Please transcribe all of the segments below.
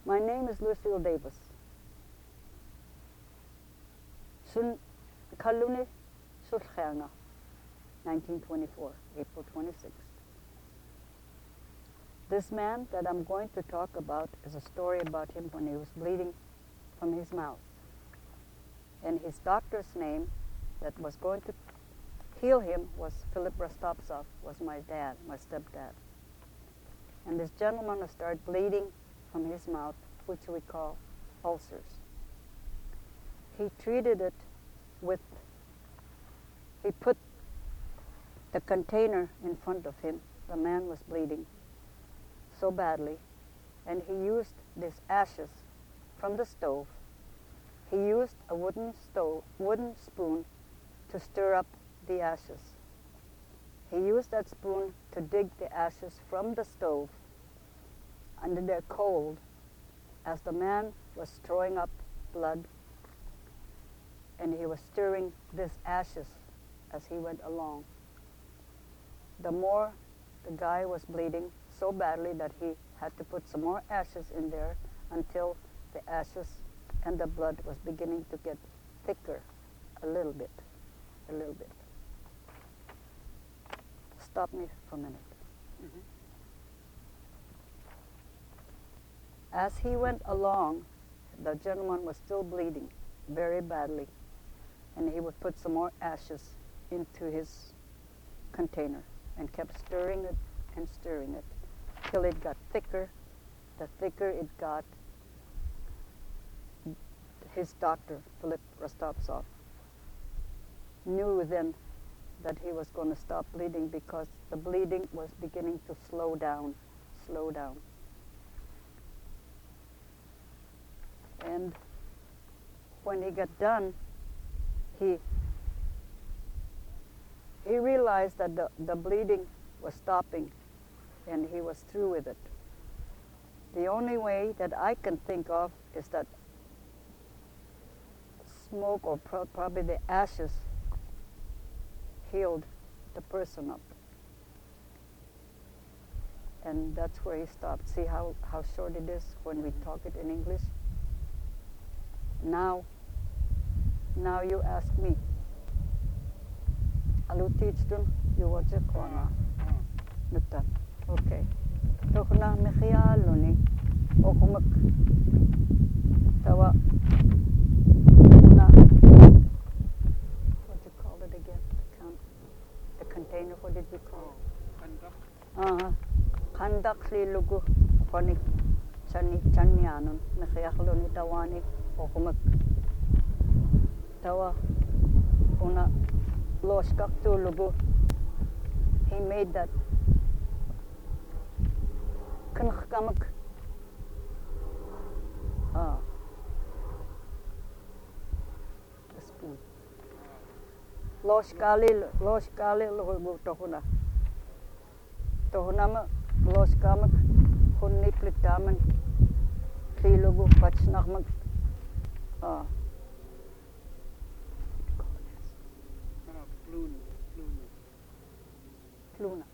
My name is Lucille Davis. Sun Kaluni Sulkhanga, 1924, April 26th. This man that I'm going to talk about is a story about him when he was bleeding from his mouth. And his doctor's name that was going to heal him was Philip Rostopsov, was my dad, my stepdad. And this gentleman started bleeding from his mouth, which we call ulcers. He treated it with, he put the container in front of him. The man was bleeding so badly, and he used these ashes from the stove. He used a wooden spoon to stir up the ashes. He used that spoon to dig the ashes from the stove under their cold as the man was throwing up blood, and he was stirring these ashes as he went along. The more the guy was bleeding so badly that he had to put some more ashes in there until the ashes and the blood was beginning to get thicker a little bit. Stop me for a minute. Mm-hmm. As he went along, the gentleman was still bleeding very badly, and he would put some more ashes into his container and kept stirring it till it got thicker. The thicker it got, his doctor, Philip Rostopsov, knew then that he was going to stop bleeding because the bleeding was beginning to slow down. And when he got done, he realized that the bleeding was stopping and he was through with it. The only way that I can think of is that smoke or probably the ashes healed the person up. And that's where he stopped. See how short it is when we talk it in English? Now you ask me. Alu teach them, you watch a corner. Nutan. Okay. Tohna mechialuni. Okumak. Tawa. What do you call it again? The container, what did we call it? Kandak li lugu. Kwani chanyanun. Mechialuni tawani. Okumak. Tawa. Una. Loskak tu lugu. He made that kanchkamak. The spoon. Loskali lugu tohuna. Tohunama loskamak hunni plitaman kli lugu pachnakmak. Pluna.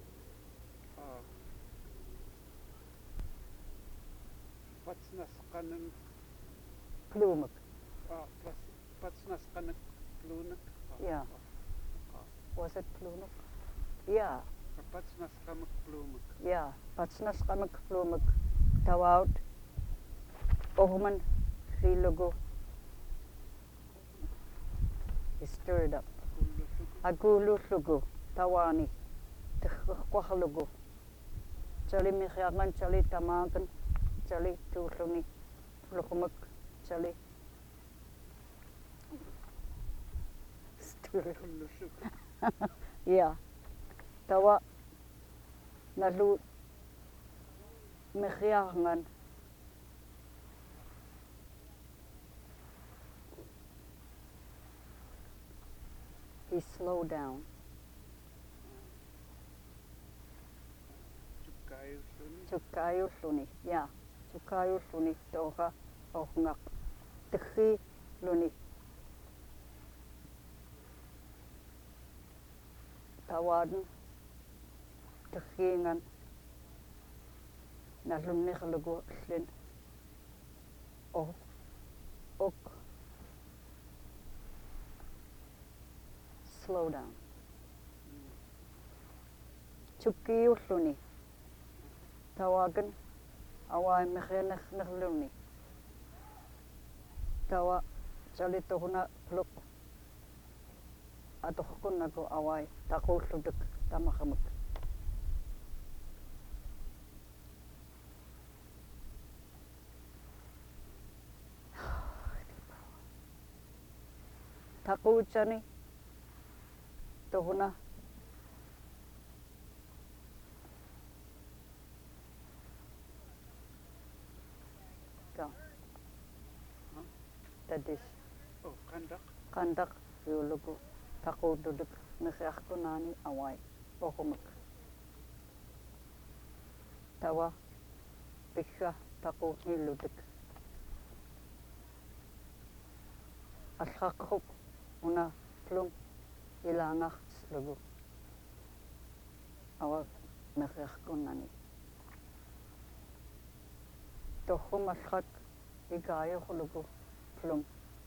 Patsnaskanen Plumak. Patsnaskanen Plunak. Yeah. Was it Plumak? Yeah. Patsnaskamak Plumak. Yeah. Patsnaskamak Plumak. Tawout. Ohuman Rilugu. He stirred up. Agulu lugu. Tawani. Kwahalugu. Chali mikhyagan, chali tamagan, chali tuluni, lukumak, chali. Yeah. Tawa nalu mikhyagan. He slowed down. Chukayu luni, yeah. Chukayu luni, toha, ohngak. Tikhi luni. Tawaden, tikhingan. Nalunni khlugu slin. slow down. Chukkiulluni. Tawagan awai mekhenekhluni. Tawa chalitohuna pluk. Atohkunnaku awai taqulluduk tamakhamuk. Taquchani tohuna ka tadis Oh, kandak. kandak yulugu taqududuk mekhiaqkunani awai pohumuk tawa pikha taqunilluduk alhaqhuk una plum ilangaqslugu awa mekhiaqkunani tohum alhaq igayuqlugu plum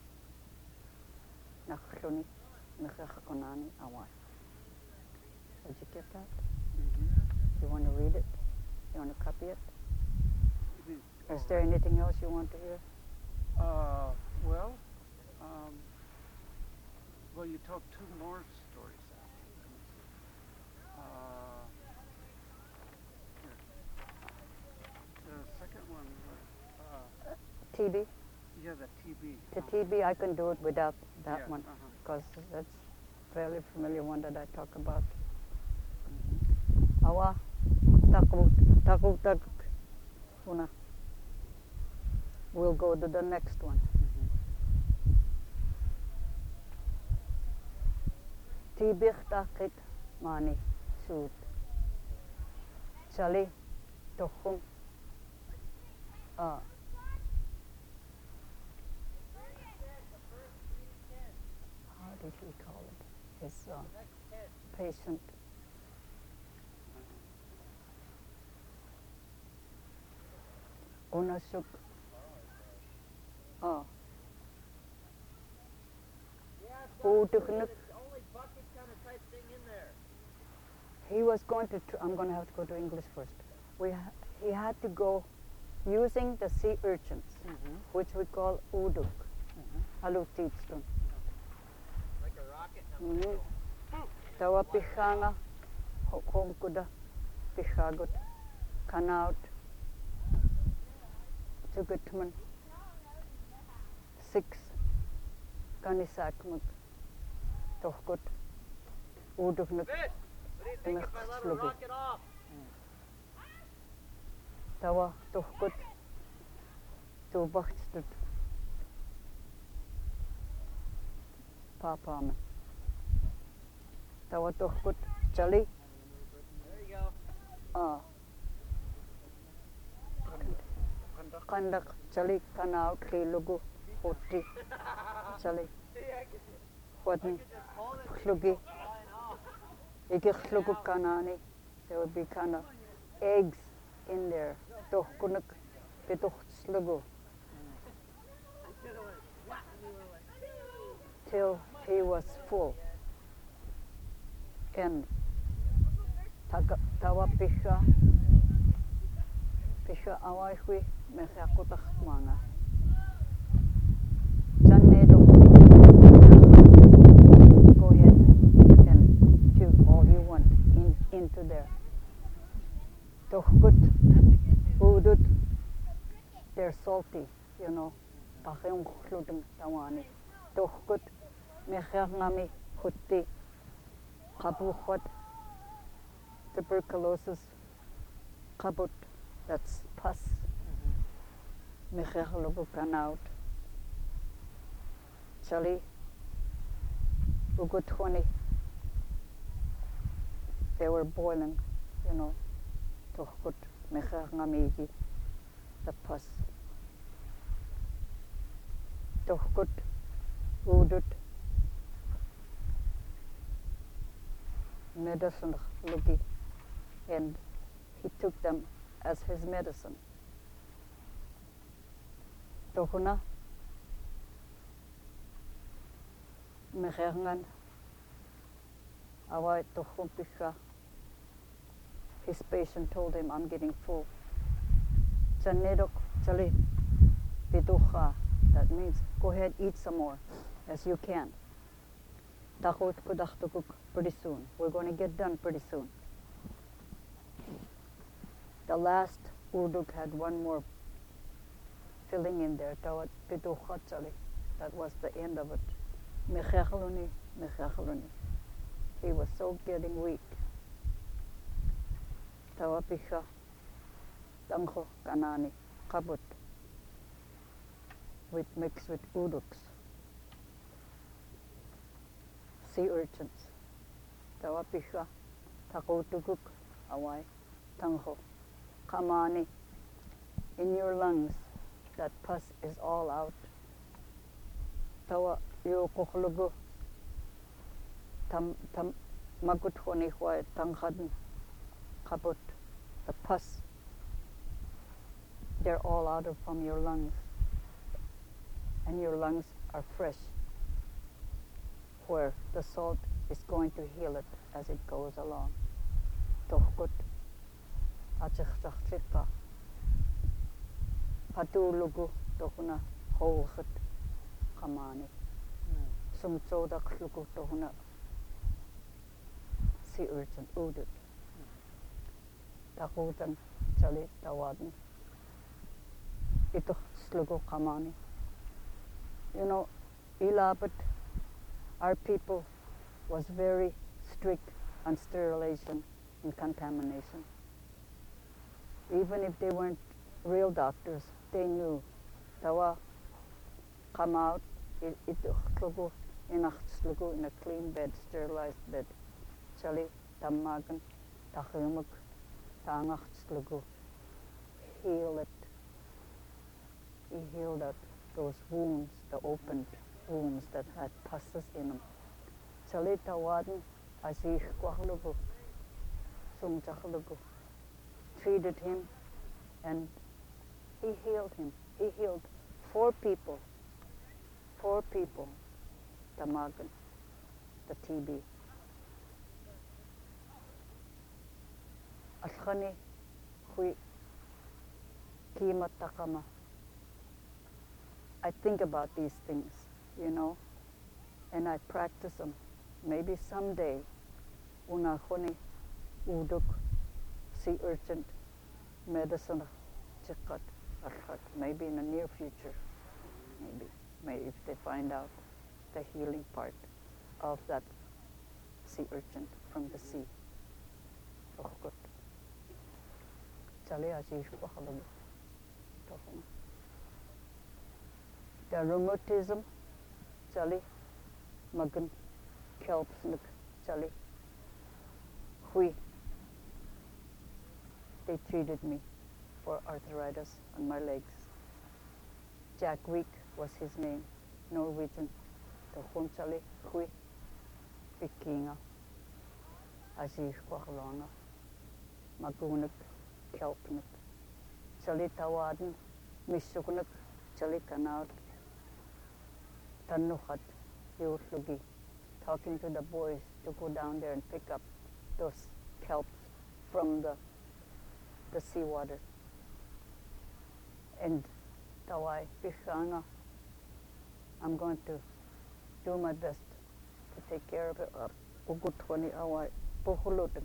nakhluni mekhiaqkunani awai. Did you get that? Mm-hmm. You want to read it? You want to copy it? Mm-hmm. Is there anything else you want to hear? Well, well, you told two more stories after. Let me see. Here. The second one was, TB? yeah, the TB. The TB, I can do it without that Yeah, one uh-huh. because that's fairly familiar one that I talk about. Mm-hmm. Awa takuk una. We'll go to the next one. TB takit mani suit. Chali tohum. How did he call it? His patient. Unasuk. He was going to, I'm going to have to go to English first. He had to go using the sea urchins, Mm-hmm. which we call uduk. Halutitstun. Like a rocket? Tawa pichanga, homkuda, pichagut, kanaut, tugutman, 6, kanisakmuk, tohkut, uduknuk, Fish! What do you think if I let her Slugu. rock it off? tawa tohkut, tubachstut, papaman. Tawa tohkut, chali, There you go. Kandak. kandak, chali, kanaut, kilugu, hoti, chali, See, I could huadn, just hold it khlugi, flying off. ikiklugu kanani. There would be kind of eggs in there. Tohkunak, pituhtslugu, I should have went whack and you were like, till he was full. And tawa pisha awaihui mechakutach manga. Jannedo, go ahead and puke all you want into there. Tohkut, udut, they're salty, you know. Pakyong kludeng tawani. Tohkut, mechangami hutti. Kabuchot, tuberculosis, kabut, that's pus, mechachlogu kanaut, chali, ugutwani, they were boiling, you know, tohkut, mechachamigi, the pus, tohkut, udut, medicine lugi, and he took them as his medicine. Tohuna mechangan Awai tohumpika. His patient told him, I'm getting full. Chanedok chali pitucha. That means go ahead, eat some more as you can. Takot kudachtukuk pretty soon. We're going to get done pretty soon. The last uduk had one more filling in there. Tawat pitucha chali. That was the end of it. Mechechaluni, mechechaluni. He was so getting weak. Tawapicha, tangho kanani, kabut, mixed with uduks, sea urchins. Tawapicha, takotuguk, awai, tangho, kamani. In your lungs, that pus is all out. Tawa yukuklugu, tam magut honi huay tanghaden. Kabut, the pus, they're all out of from your lungs. And your lungs are fresh, where the salt is going to heal it as it goes along. Tohkut, achikchachika, patulugu, tohuna, holchut, kamani. Sumtsodak lugu, tohuna, sea urchin, udut. Takutan, chali, tawadan. Ito slugo kamani. You know, Ilapit, our people was very strict on sterilization and contamination. Even if they weren't real doctors, they knew. Tawa, come out, ito slugo, in a clean bed, sterilized bed. Chali, tamagan, takimuk. Heal it. He healed up those wounds, the opened wounds that had puses in them. Salita waden, azich kwahlugu, sumchahlugu, treated him, and he healed him. He healed 4 people. 4 people, tamagan, the TB. Alkhani hui kima takama. I think about these things, you know, and I practice them. Maybe someday, una khoni uduk, sea urchin, medicine, chikat, alkhat. Maybe in the near future, maybe if they find out the healing part of that sea urchin from the sea. Tohkut. The rheumatism, chali, magan, kelpsnik, chali, hui. They treated me for arthritis on my legs. Jack Week was his name, Norwegian. The hun chali, hui, vikinga, azich kwahlanga, magunik, kelpnik, chali tawaden, misukunik, chali kanaut, tanuhat, yurlugi, talking to the boys to go down there and pick up those kelps from the seawater. And tawai pishanga, I'm going to do my best to take care of it. Ugutwani awai puhulutin.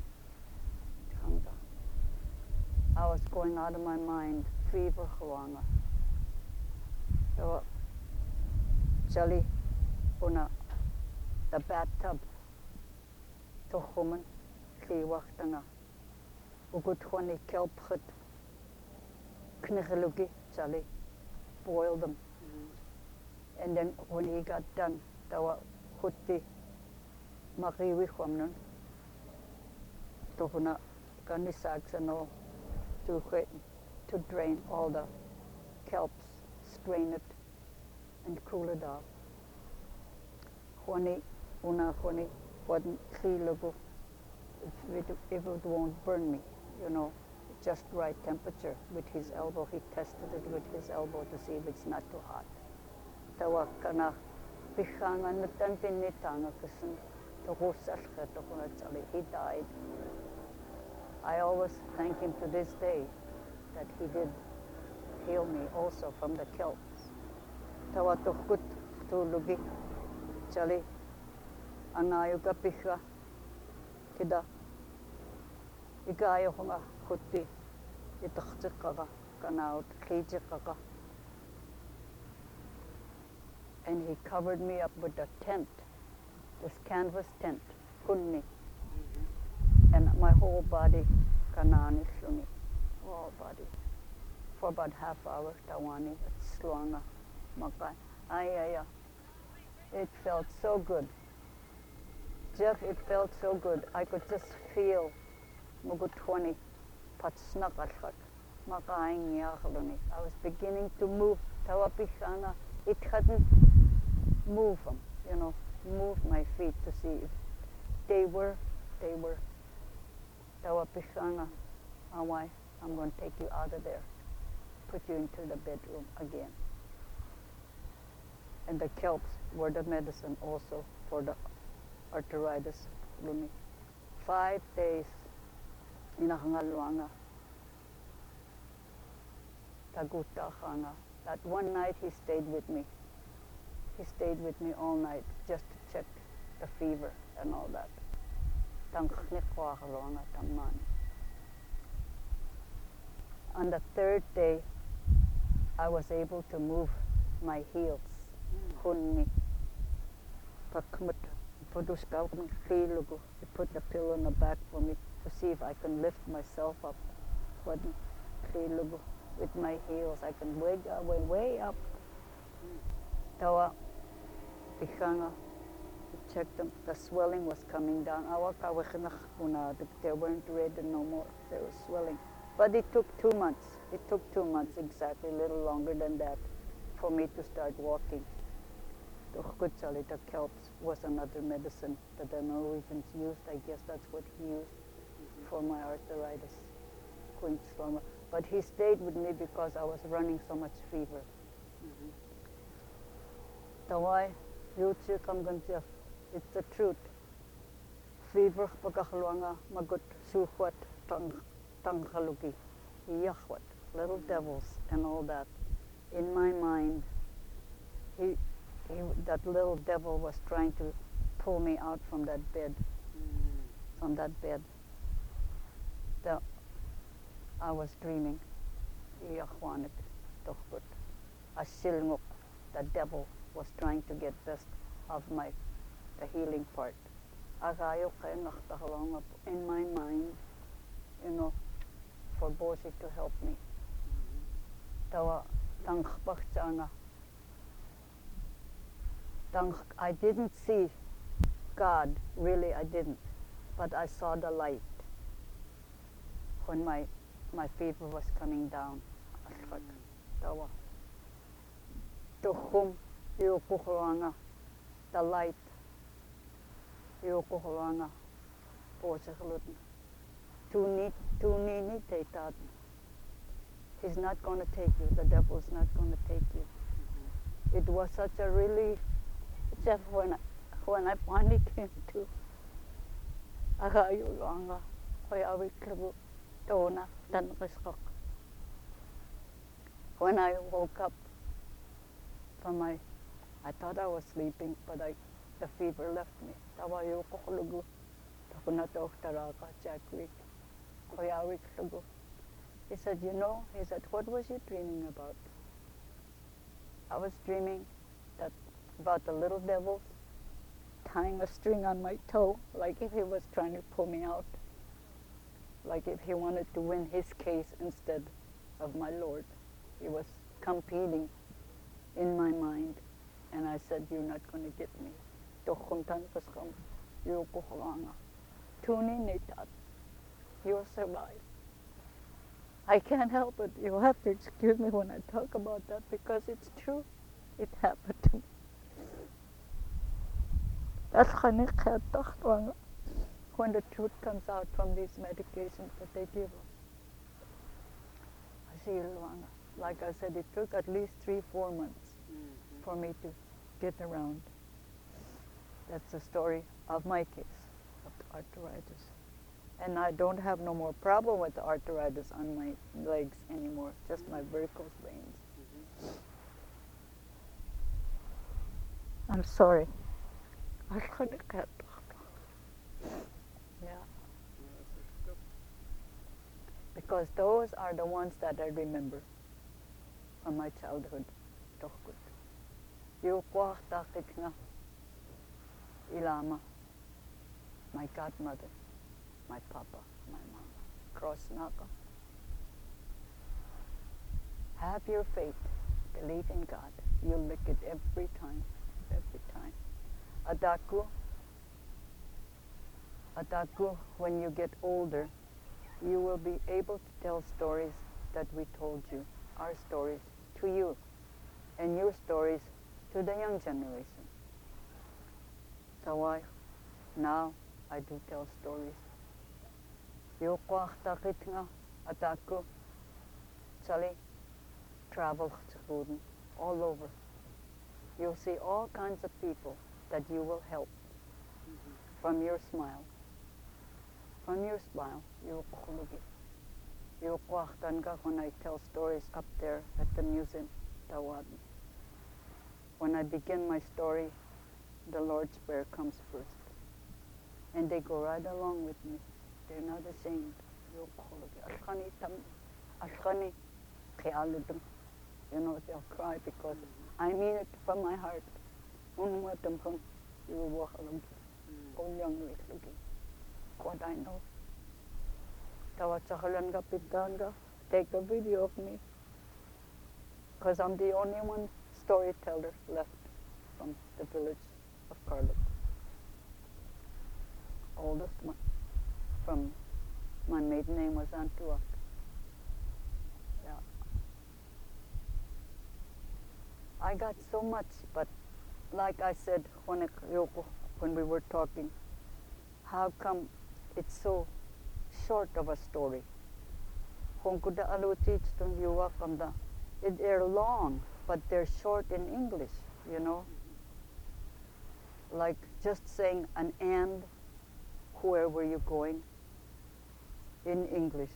I was going out of my mind, fever halanga. So, chali una the bathtub tohuman kliwachtanga. Ugutwani kelphut knigelugi chali boiled them. And then when he got done, tawa hutti makiwi kwamnun tohuna kanisaks and all to drain all the kelps, strain it, and cool it off. Hwani wasn't klilugu, if it won't burn me, you know, just right temperature with his elbow. He tested it with his elbow to see if it's not too hot. Tawa kana pichanga nutan pinitanga kasan He died. I always thank him to this day that he did heal me also from the Celts. Tawa tukut tulugi chali angayuga picha kida igayo hunga kutti itachikaga kanaut kijikaga. And he covered me up with a tent, this canvas tent, kunni. And my whole body, kanani shuni, whole body. For about half hour, tawani, slunga, makai, ayaya. It felt so good. Jeff, it felt so good. I could just feel mugu 20 patsnakashak, makaing yakaluni. I was beginning to move, tawapishanga. It hadn't moved them, move my feet to see if they were. Tawapishanga, awai, I'm going to take you out of there, put you into the bedroom again. And the kelps were the medicine also for the arthritis. 5 days inahangaluanga. Tagutahanga. That one night he stayed with me. He stayed with me all night just to check the fever and all that. On the third day, I was able to move my heels. He put the pillow on the back for me to see if I can lift myself up. With my heels, I can way up. Tawa, Pishanga, checked them. The swelling was coming down. They weren't red no more. They were swelling. But it took 2 months. It took 2 months exactly, a little longer than that, for me to start walking. The kelps was another medicine that the Norwegians used. I guess that's what he used for my arthritis. But he stayed with me because I was running so much fever. Tawai, it's the truth. Fever pagkakalwanga magut suhwat tanghalugi yahwat, little devils and all that. In my mind, that little devil was trying to pull me out from that bed. From that bed. I was dreaming. Yahwanik tohkut. Asilnguk, the devil was trying to get best of the healing part. In my mind, for Boshi to help me. I didn't see God, really I didn't, but I saw the light when my fever was coming down. The light. He's not going to take you. The devil is not going to take you. It was such a relief, Jeff, when I finally came to when I woke up from I thought I was sleeping, but the fever left me. He said, what was you dreaming about? I was dreaming about the little devil tying a string on my toe, like if he was trying to pull me out, like if he wanted to win his case instead of my Lord. He was competing in my mind, and I said, you're not going to get me. You'll survive. I can't help it. You'll have to excuse me when I talk about that because it's true. It happened to me. When the truth comes out from these medications that they give us. Like I said, it took at least 3-4 months for me to get around. That's the story of my case, of the arthritis. And I don't have no more problem with the arthritis on my legs anymore, just my varicose veins. I'm sorry. I couldn't get yeah. Because those are the ones that I remember from my childhood. Tohkut. Yukwah takit nga ilama. My godmother, my papa, my mama. Cross naka. Have your faith. Believe in God. You'll lick it every time. Every time. Adaku, when you get older, you will be able to tell stories that we told you, our stories to you, and your stories to the young generation. So now I do tell stories. Yukwachtakit nga adaku, Sally, travel all over. You'll see all kinds of people that you will help from your smile. From your smile, you'll when I tell stories up there at the museum, Tawad. When I begin my story, the Lord's Prayer comes first. And they go right along with me. They're not ashamed. You know, they'll cry because I mean it from my heart. You will walk along. What I know. Take a video of me. Because I'm the only one storyteller left from the village of Karluk. Oldest one. From my maiden name was Antuak. Yeah. I got so much, but like I said when we were talking, how come it's so short of a story? They're long, but they're short in English, you know? Like just saying an and, where were you going? In English.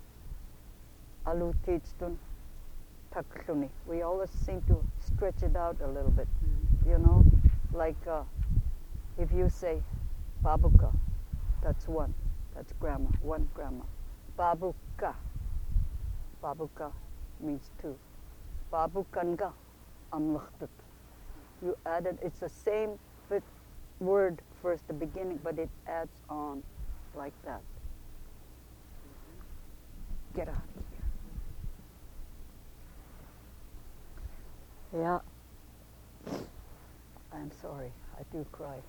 We always seem to stretch it out a little bit, you know? Like if you say babuka, that's one. That's grammar, one grammar. Babuka. Babuka means two. Babukanga amlachtut. You added, it's the same word first, the beginning, but it adds on like that. Get out of here. Yeah. I'm sorry, I do cry.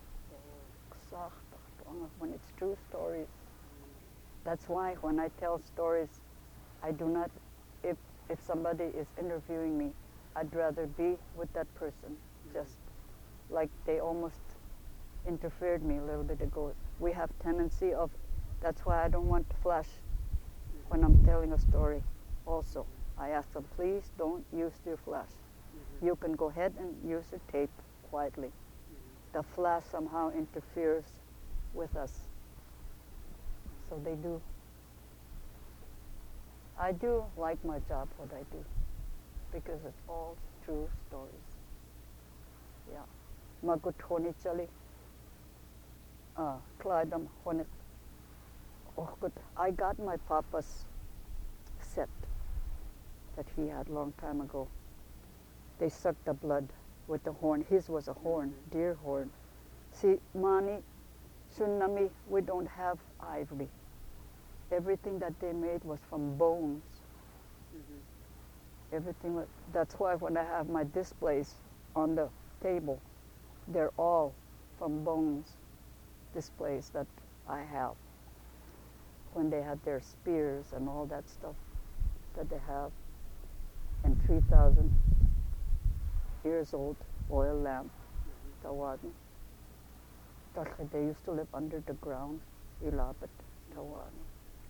When it's true stories. That's why when I tell stories, I do not, if somebody is interviewing me, I'd rather be with that person. Just like they almost interfered me a little bit ago. We have tendency of, that's why I don't want to flash when I'm telling a story also. I ask them, please don't use your flash. You can go ahead and use your tape quietly. The flash somehow interferes with us. So they do. I do like my job, what I do, because it's all true stories. Yeah. Magutoni chali. Klaidam honik. Oh, good. I got my papa's set that he had a long time ago. They sucked the blood with the horn. His was a horn, deer horn. See, Mani, Tsunami, we don't have ivory. Everything that they made was from bones. Everything was, that's why when I have my displays on the table, they're all from bones displays that I have. When they had their spears and all that stuff that they have. And 3,000 years old oil lamp, Tawadn. They used to live under the ground, Ilapit, Tawadn.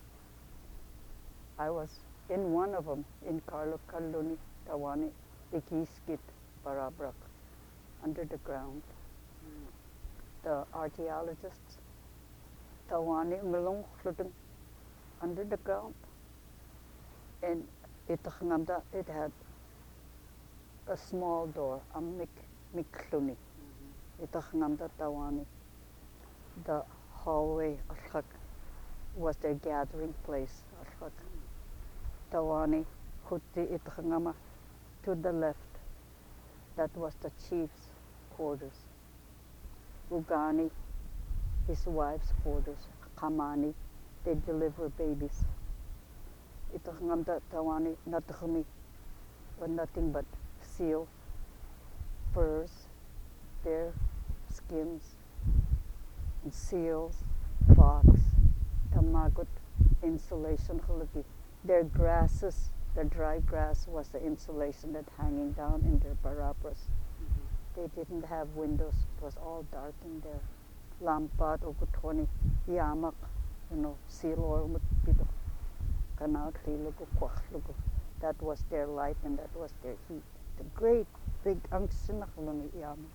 I was in one of them, in Karluk Kaluni, Tawani, Ikiskit, Barabrak, under the ground. the archaeologists. Tawani ngalong floating under the ground. And it had a small door, a mikluni. Itachngamda tawani. The hallway was their gathering place. Tawani hutti itachngama to the left. That was the chief's quarters. Ugani, his wife's quarters. Kamani, they deliver babies. Itachngamda tawani natachmi, but nothing but seal, furs, their skins, and seals, fox, tamagot, insulation. Their grasses, the dry grass was the insulation that hanging down in their barabras. They didn't have windows. It was all dark in there. Lampat okutoni yamak, seal or mutpito. Kanaut hilugo kwachlugo. That was their light and that was their heat. The great big angsinakhlumi yamak.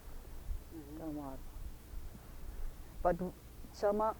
But Sama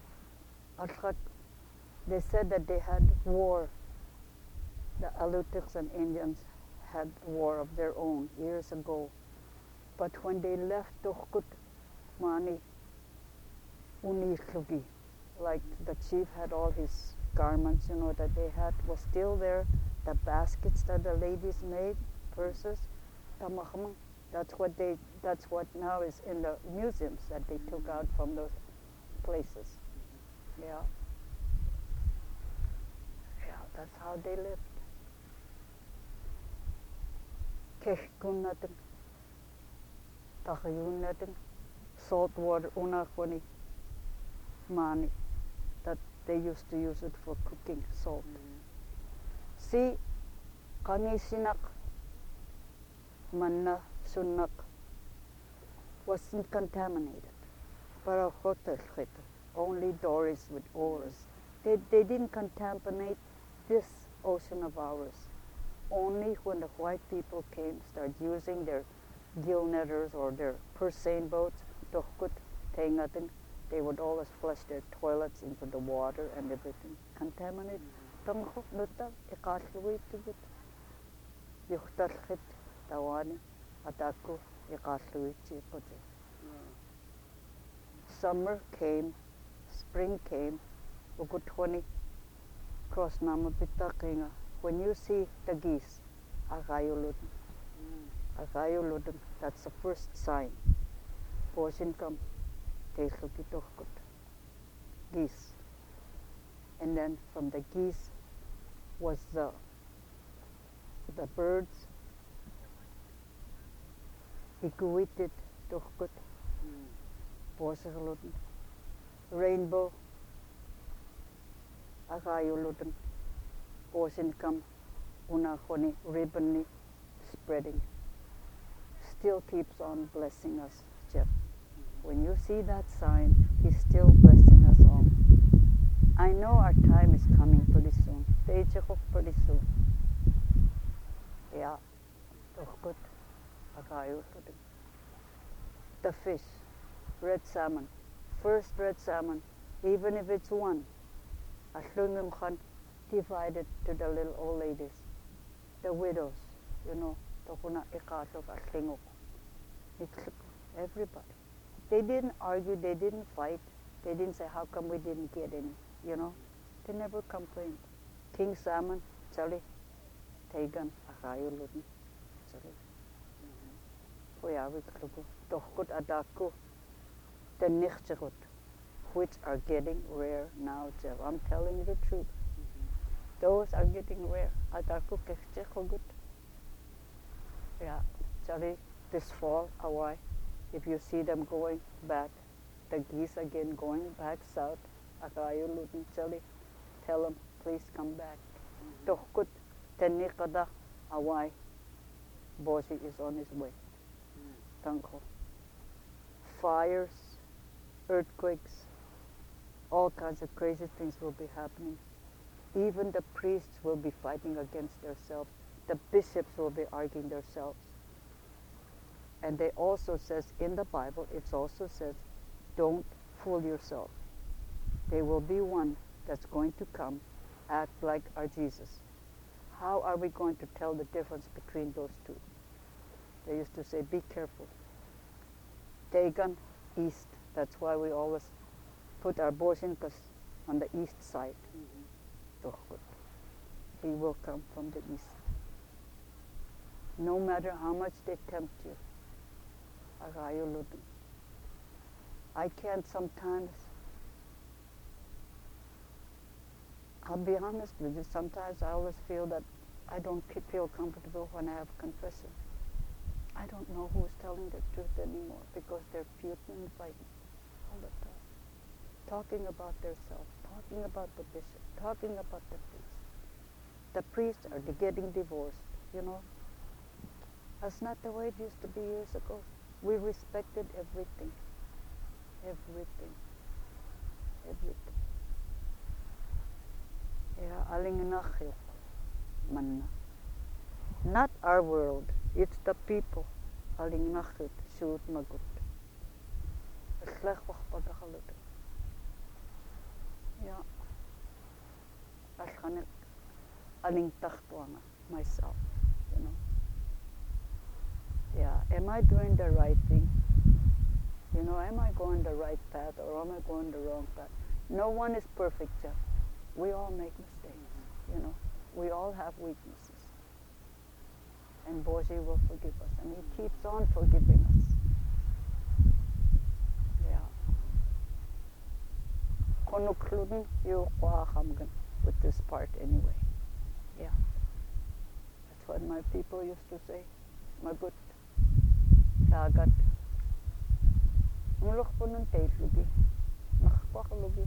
they said that they had war. The Alutics and Indians had war of their own years ago. But when they left Tuhkut Mani Uniklugi, like the chief had all his garments, that they had was still there. The baskets that the ladies made, purses, that's what now is in the museums that they took out from those places. Yeah. Yeah, that's how they lived. Keshkun natin, takayun natin, salt water unakoni mani, that they used to use it for cooking salt. See, kanisinak, manna, sunak, wasn't contaminated. But only dories with oars. They didn't contaminate this ocean of ours. Only when the white people came, started using their gill netters or their purseine boats, they would always flush their toilets into the water and everything. Contaminate. Tawani, ataku, summer came, spring came, ukutwani, cross namapita kinga. When you see the geese, agayuludin, that's the first sign. Portion come, teslukitohkut, geese. And then from the geese was the birds, ikuitit tohkut, porsaludin, rainbow, agayuludin, portion come, unahoni, ribbony, spreading. Still keeps on blessing us, Jeff. When you see that sign, he's still blessing us all. I know our time is coming pretty soon. Pretty soon. Yeah. The fish, red salmon, first red salmon, even if it's one, divided to the little old ladies, the widows, everybody. They didn't argue, they didn't fight, they didn't say, how come we didn't get any, They never complained. King salmon, Charlie, Tegan, Akayuludin, Charlie. Tohkut adaku, the nichterut, which are getting rare now, Jeff. I'm telling you the truth. Those are getting rare. Adaku kechchekogut. Yeah, Charlie, this fall, Hawaii, if you see them going back, the geese again going back south, Akayuludin, Charlie, tell them, please come back. Tohkut, tenikada, Hawaii, Bosi is on his way. Tanko. Fires, earthquakes, all kinds of crazy things will be happening. Even the priests will be fighting against themselves. The bishops will be arguing themselves. And they also says in the Bible, it also says Don't fool yourself. There will be one that's going to come, act like our Jesus. How are we going to tell the difference between those two? They used to say, be careful. Dagon, east. That's why we always put our Boshinkas on the east side. Mm-hmm. He will come from the east. No matter how much they tempt you. I can't sometimes, I'll be honest with you, sometimes I always feel that I don't feel comfortable when I have confessing. I don't know who's telling the truth anymore because they're feuding and fighting all the time. Talking about themselves, talking about the bishop, talking about the priest. The priests are getting divorced, you know. That's not the way it used to be years ago. We respected everything. Everything. Everything. Yeah, alingnachil manna. Not our world, it's the people. Alingnachil shoot magut. Slech wach pagahalut. Yeah. Alchanek aling tachtuanga myself, you know. Yeah, am I doing the right thing? You know, am I going the right path or am I going the wrong path? No one is perfect, Jeff. We all make mistakes, you know. We all have weaknesses. And Boji will forgive us. And He keeps on forgiving us. Yeah. Konukluden you with this part anyway. Yeah. That's what my people used to say. Magut. Kagat. Mulok po ng lugi. Nakakwa ka lugi.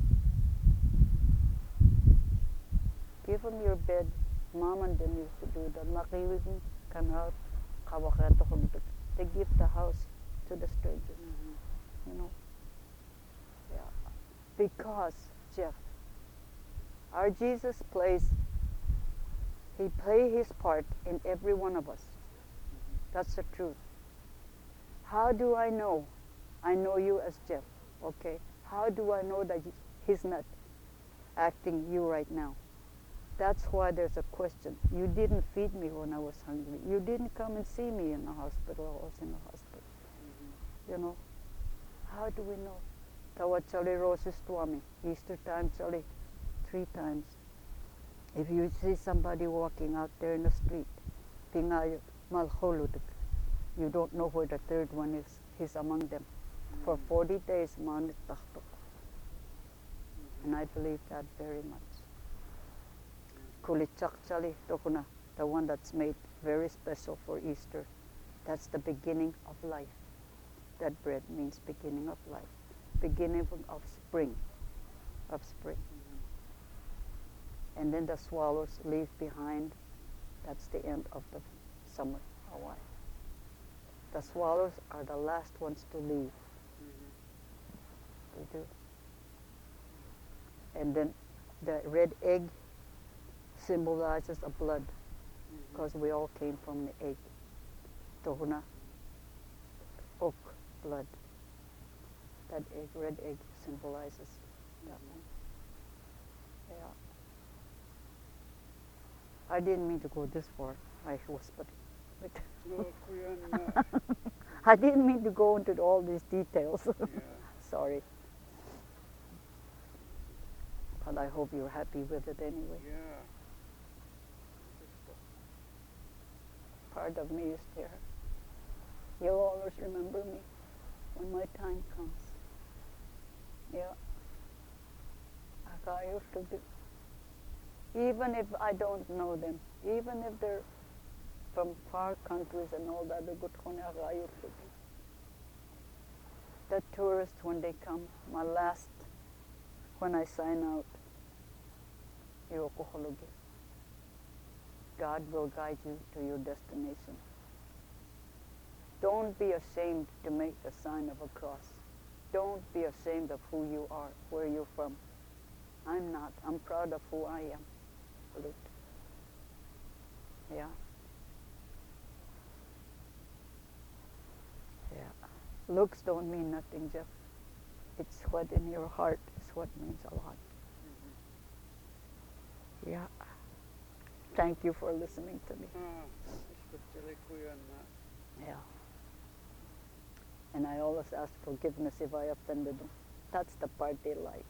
Give them your bed. Mom and them used to do that. Makiwig come out. Kawakato kong they give the house to the strangers. Mm-hmm. You know. Yeah. Because, Jeff, our Jesus He played His part in every one of us. That's the truth. How do I know? I know you as Jeff, okay? How do I know that He's not acting you right now? That's why there's a question. You didn't feed me when I was hungry. You didn't come and see me in the hospital. I was in the hospital. Mm-hmm. You know, how do we know? Tawat chali roses tuami. Easter time chali 3 times. If you see somebody walking out there in the street, pingayo malholuduk. You don't know where the third one is. He's among them. Mm-hmm. For 40 days, manit tahtok. And I believe that very much. Kulichak chali tokuna, the one that's made very special for Easter. That's the beginning of life. That bread means beginning of life. Beginning of spring. Of spring. Mm-hmm. And then the swallows leave behind. That's the end of the summer, Hawaii. The swallows are the last ones to leave. Mm-hmm. They do. And then the red egg symbolizes a blood, because we all came from the egg. Tohuna, oak, blood. That egg, red egg, symbolizes that one. Yeah. I didn't mean to go this far. I was, but I didn't mean to go into all these details. Yeah. Sorry. But I hope you're happy with it anyway. Yeah. Part of me is there. You'll always remember me when my time comes. Yeah. Like I used to do. Even if I don't know them, even if they're from far countries and all that, the tourists, when they come, when I sign out, God will guide you to your destination. Don't be ashamed to make the sign of a cross. Don't be ashamed of who you are, where you're from. I'm not. I'm proud of who I am. Yeah. Yeah. Looks don't mean nothing, Jeff. it's what in your heart is what means a lot. Yeah. Thank you for listening to me. Yeah. And I always ask forgiveness if I offended them. That's the part they like.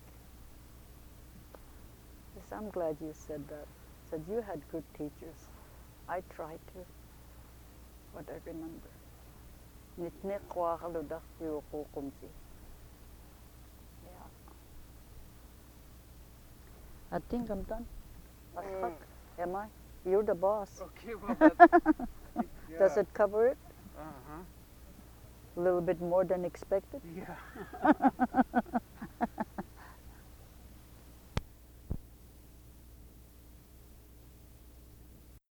Yes, I'm glad you said that. Said you had good teachers. I tried to. What I remember. Nitne kwa haludak yuko kumsi. Yeah. I think I'm done. Ashfaq, am I? You're the boss. Okay, well, that's, yeah. Does it cover it? Uh-huh. A little bit more than expected? Yeah.